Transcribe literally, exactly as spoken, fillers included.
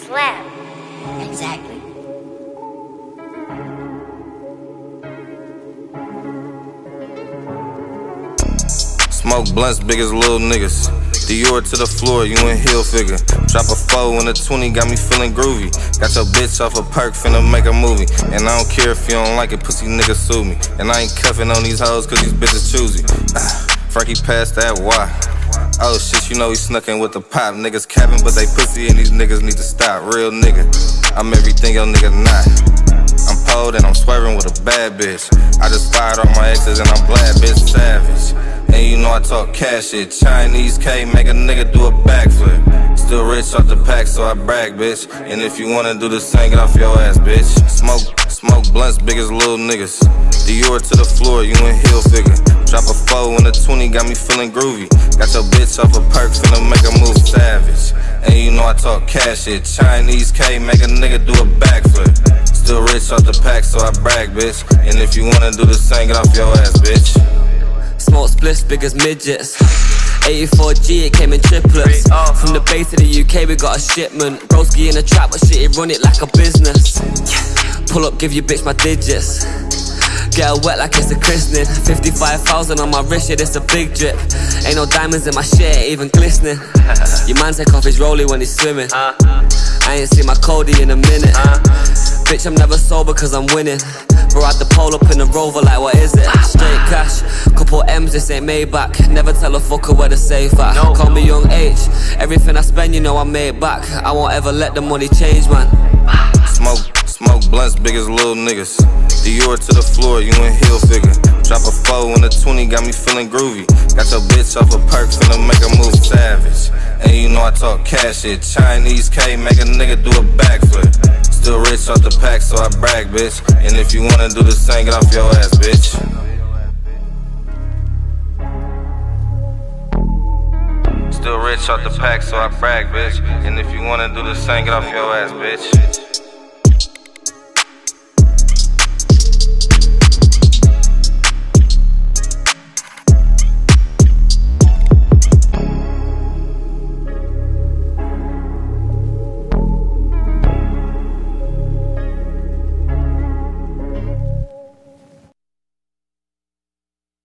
slap. Exactly. Smoke blunts big as little niggas. Dior to the floor, you in heel figure. Drop a four and a twenty, got me feeling groovy. Got your bitch off a perk, finna make a movie. And I don't care if you don't like it, pussy niggas sue me. And I ain't cuffing on these hoes cause these bitches choosy. Ah, Frankie passed that why? Oh shit, you know he snuck in with the pop. Niggas capping but they pussy and these niggas need to stop. Real nigga, I'm everything your nigga not. I'm pulled and I'm swerving with a bad bitch. I just fired all my exes and I'm glad, bitch, savage. And you know I talk cash shit. Chinese K make a nigga do a backflip. Still rich off the pack, so I brag, bitch. And if you wanna do the same, get off your ass, bitch. Smoke, smoke blunts big as little niggas. Dior to the floor, you in heel figure. Drop a four and a twenty, got me feeling groovy. Got your bitch off a perk, finna make a move, savage. And you know I talk cash shit. Chinese K make a nigga do a backflip. Still rich off the pack, so I brag, bitch. And if you wanna do the same, get off your ass, bitch. Smoke spliffs big as midgets. eighty-four G, it came in triplets. From the Bay to the U K, we got a shipment. Broski in the trap, but shit, it run it like a business. Pull up, give your bitch my digits. Get her wet like it's a christening. Fifty-five thousand on my wrist, yeah, it's a big drip. Ain't no diamonds in my shit, ain't even glistening. Your man take off his rollie when he's swimming. I ain't seen my Cody in a minute. Bitch, I'm never sober cause I'm winning. Bro, I had the pole up in the Rover like what is it? Straight cash, couple M's, this ain't Maybach. Never tell a fucker where the safe at. No. Call me Young H, everything I spend you know I made back. I won't ever let the money change, man. Smoke, smoke blunts big as little niggas. Dior to the floor, you in heel figure. Drop a four and a twenty, got me feeling groovy. Got your bitch off a perk, finna make a move, savage. And you know I talk cash shit. Chinese K make a nigga do a backflip. Still rich off the pack, so I brag, bitch. And if you wanna do the same, get off your ass, bitch. Still rich off the pack, so I brag, bitch. And if you wanna do the same, get off your ass, bitch.